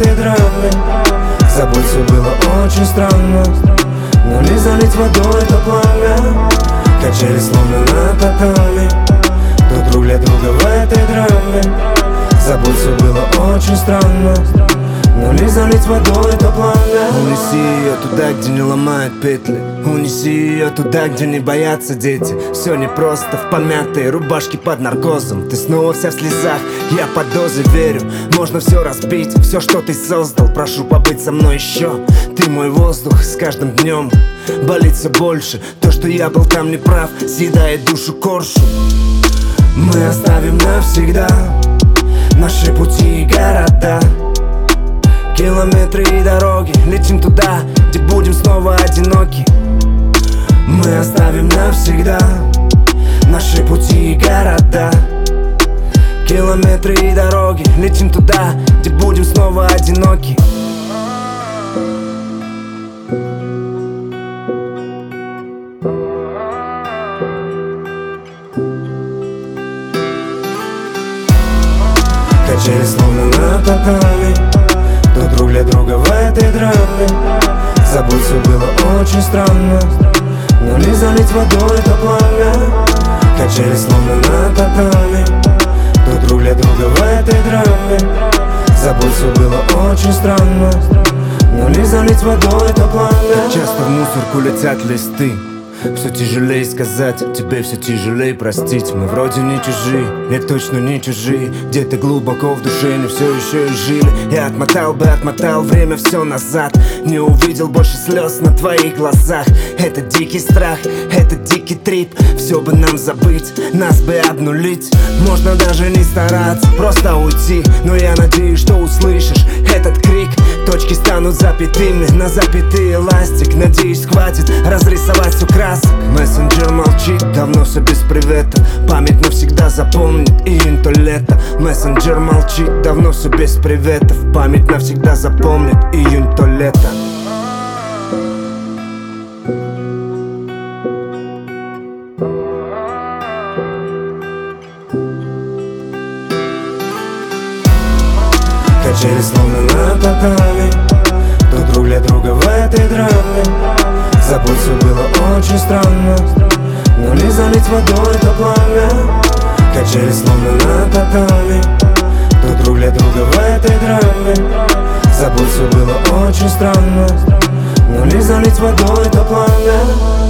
этой драме. Забудь, все было очень странно, но не залить водой это пламя. Качели словно на татами, друг друг для друга в этой драме. Забудь, все было очень странно, но не залить водой это пламя. Унеси ее туда, где не ломают петли. Унеси ее туда, где не боятся дети. Все непросто в помятой рубашке под наркозом. Ты снова вся в слезах, я под дозой верю. Можно все разбить, все, что ты создал. Прошу побыть со мной еще. Ты мой воздух, с каждым днем болит все больше. То, что я был там неправ, съедает душу коршун. Мы оставим навсегда наши пути и города, километры и дороги. Летим туда, где будем снова одиноки. Мы оставим навсегда наши пути и города, километры и дороги. Летим туда, где будем снова одиноки. Качели словно на татами, друг друг для друга в этой драме. Забудь, все было очень странно, но не залить водой это пламя. Качели словно на татами, друг друг для друга в этой драме. Забудь, все было очень странно, но не залить водой это пламя. Часто в мусорку летят листы, все тяжелее сказать, тебе все тяжелее простить. Мы вроде не чужие, нет, точно не чужие. Где-то глубоко в душе не все еще и жили. Я отмотал время все назад, не увидел больше слез на твоих глазах. Это дикий страх, это дикий трип. Все бы нам забыть, нас бы обнулить. Можно даже не стараться, просто уйти. Но я надеюсь, что услышишь этот крик. Точки станут запятыми, на запятый эластик. Надеюсь, хватит разрисовать всю краску. Мессенджер молчит, давно все без привета. Память навсегда запомнит июнь, то лето. Мессенджер молчит, давно все без приветов. Память навсегда запомнит июнь, то лето. Качели словно на татами, друг друг для друга в этой драме. Забудь, все было очень странно, но не залить водой это пламя. Качели словно на татами, друг друг для друга в этой драме. Забудь, все было очень странно, но не залить водой это пламя.